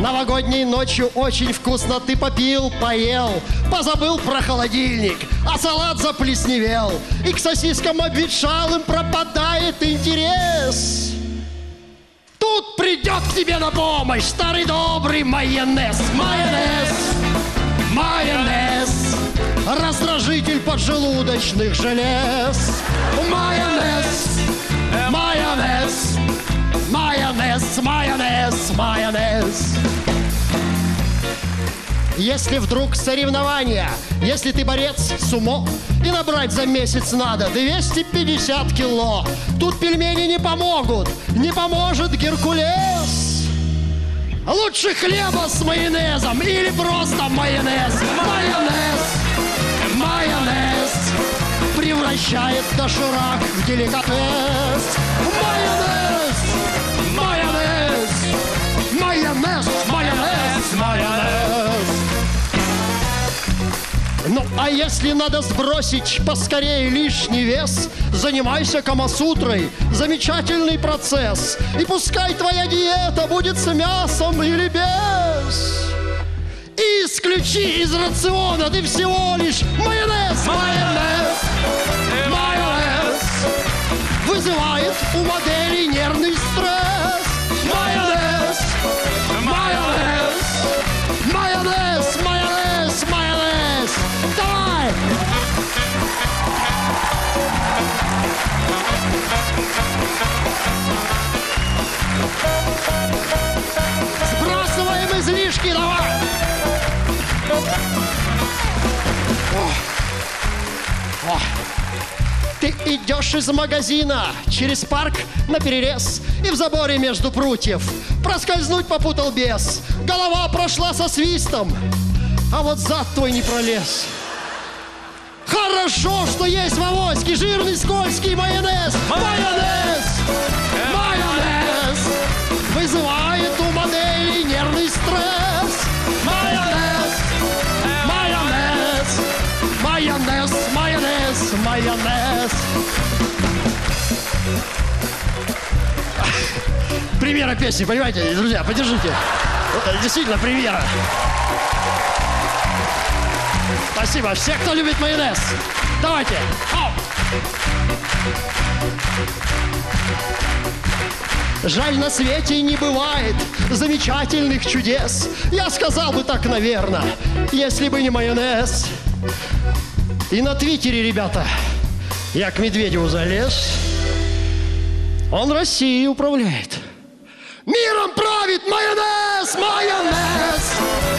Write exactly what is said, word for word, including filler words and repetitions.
Новогодней ночью очень вкусно ты попил, поел, позабыл про холодильник, а салат заплесневел, и к сосискам обветшалым пропадает интерес. Тут придет к тебе на помощь старый добрый майонез. Майонез, майонез, раздражитель поджелудочных желез. Майонез, майонез, майонез, майонез, майонез. Если вдруг соревнования, если ты борец сумо, и набрать за месяц надо двести пятьдесят кило, тут пельмени не помогут, не поможет Геркулес. Лучше хлеба с майонезом или просто майонез. Майонез, майонез превращает доширак в деликатес. Майонез, майонез, майонез, майонез, майонез. Ну, а если надо сбросить поскорее лишний вес, занимайся камасутрой, замечательный процесс. И пускай твоя диета будет с мясом или без. И исключи из рациона ты всего лишь майонез. Майонез, майонез вызывает у моделей нервный стресс. Майонез, майонез, майонез, майонез, майонез. Давай! Сбрасываем излишки, давай! О. О. Ты идешь из магазина через парк наперерез, и в заборе между прутьев проскользнуть попутал бес. Голова прошла со свистом, а вот зад твой не пролез. Хорошо, что есть в авоське жирный скользкий майонез. Майонез, майонез вызывает у моделей нервный стресс. Майонез, майонез, майонез, майонез, майонез. Премьера песни, понимаете, друзья, поддержите. Действительно, премьера. Спасибо. Все, кто любит майонез. Давайте. Оп. Жаль, на свете не бывает замечательных чудес. Я сказал бы так, наверное, если бы не майонез. И на Твиттере, ребята, я к Медведеву залез. Он Россией управляет. Миром правит майонез, майонез.